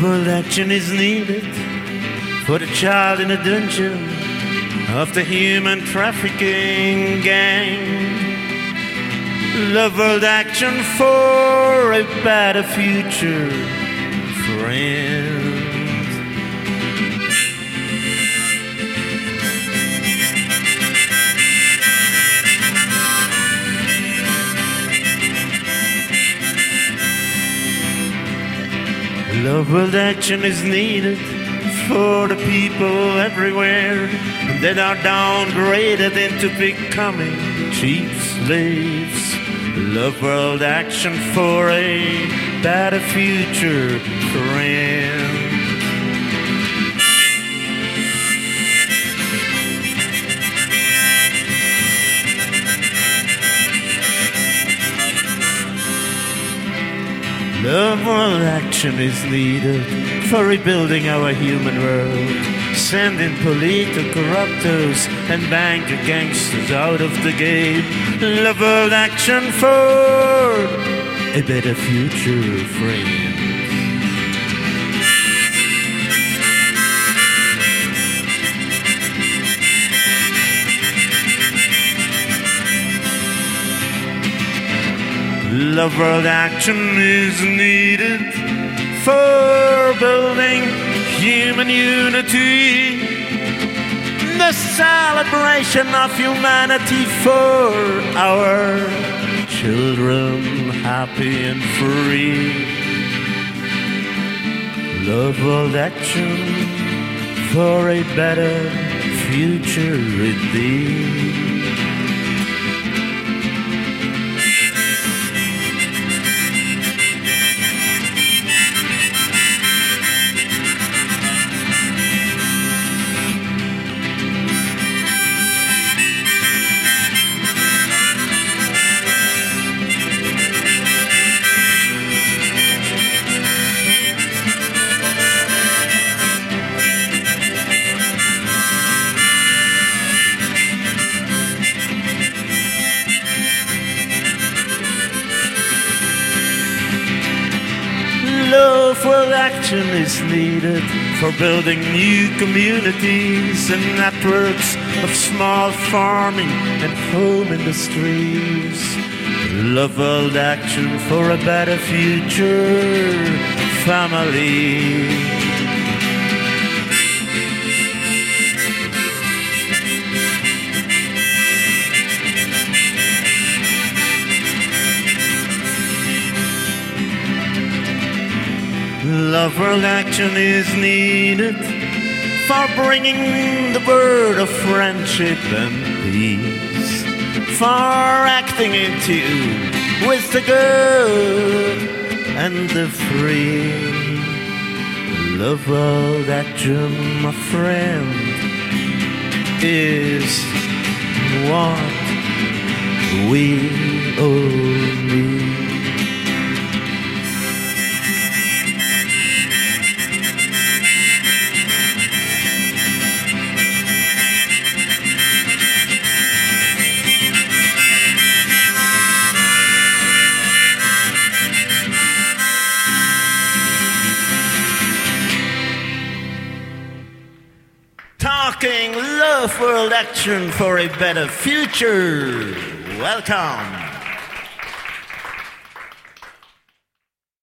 World action is needed for the child in the dungeon of the human trafficking gang. Love world action for a better future, friends. Love world action is needed for the people everywhere that are downgraded into becoming cheap slaves. Love world action for a better future, friends. Love world action is needed for rebuilding our human world, sending political corruptors and banker gangsters out of the game. Love world action for a better future, friends. Love world action is needed for building human unity, the celebration of humanity for our children happy and free. Love world action for a better future indeed. Love world action is needed for building new communities and networks of small farming and home industries. Love world action for a better future, family. Love world action is needed for bringing the word of friendship and peace, for acting in tune with the good and the free. Love world action, my friend, is what we all need. Talking love world action for a better future. Welcome.